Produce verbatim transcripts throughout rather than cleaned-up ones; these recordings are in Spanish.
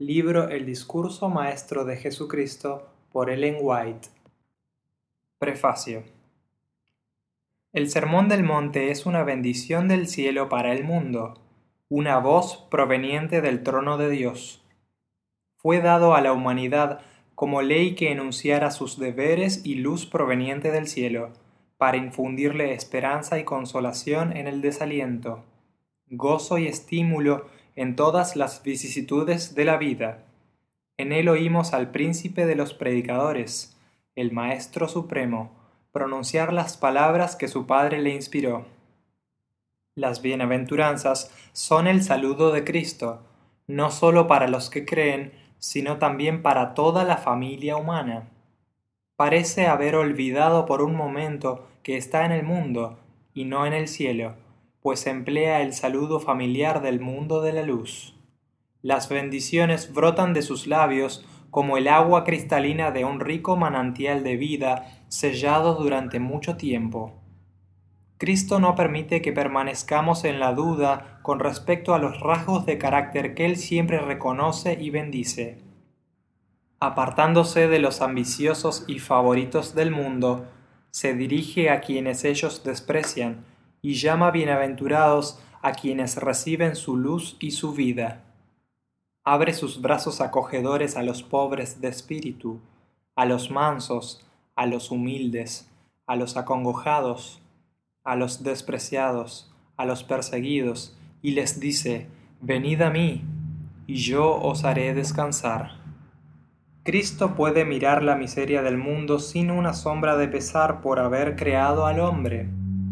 Libro El discurso maestro de Jesucristo por Ellen White. Prefacio. El Sermón del Monte es una bendición del cielo para el mundo, una voz proveniente del trono de Dios. Fue dado a la humanidad como ley que enunciara sus deberes y luz proveniente del cielo, para infundirle esperanza y consolación en el desaliento, gozo y estímulo en todas las vicisitudes de la vida. En él oímos al príncipe de los predicadores, el Maestro Supremo, pronunciar las palabras que su Padre le inspiró. Las bienaventuranzas son el saludo de Cristo, no sólo para los que creen, sino también para toda la familia humana. Parece haber olvidado por un momento que está en el mundo y no en el cielo, pues emplea el saludo familiar del mundo de la luz. Las bendiciones brotan de sus labios como el agua cristalina de un rico manantial de vida sellado durante mucho tiempo. Cristo no permite que permanezcamos en la duda con respecto a los rasgos de carácter que Él siempre reconoce y bendice. Apartándose de los ambiciosos y favoritos del mundo, se dirige a quienes ellos desprecian y llama bienaventurados a quienes reciben su luz y su vida. Abre sus brazos acogedores a los pobres de espíritu, a los mansos, a los humildes, a los acongojados, a los despreciados, a los perseguidos, y les dice: venid a mí, y yo os haré descansar. Cristo puede mirar la miseria del mundo sin una sombra de pesar por haber creado al hombre.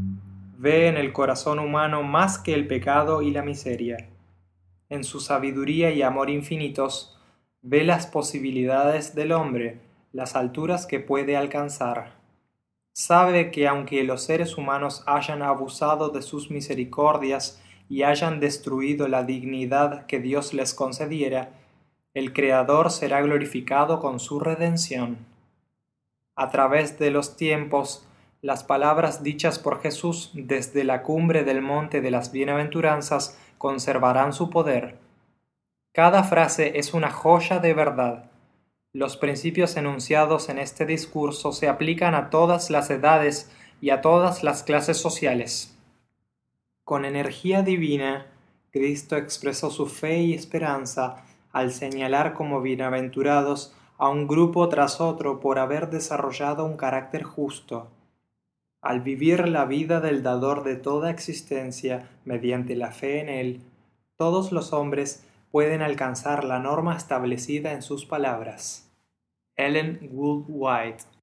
Ve en el corazón humano más que el pecado y la miseria. En su sabiduría y amor infinitos, ve las posibilidades del hombre, las alturas que puede alcanzar. Sabe que aunque los seres humanos hayan abusado de sus misericordias y hayan destruido la dignidad que Dios les concediera, el Creador será glorificado con su redención. A través de los tiempos, las palabras dichas por Jesús desde la cumbre del monte de las bienaventuranzas conservarán su poder. Cada frase es una joya de verdad. Los principios enunciados en este discurso se aplican a todas las edades y a todas las clases sociales. Con energía divina, Cristo expresó su fe y esperanza al señalar como bienaventurados a un grupo tras otro por haber desarrollado un carácter justo. Al vivir la vida del dador de toda existencia mediante la fe en él, todos los hombres pueden alcanzar la norma establecida en sus palabras. Ellen Gould White.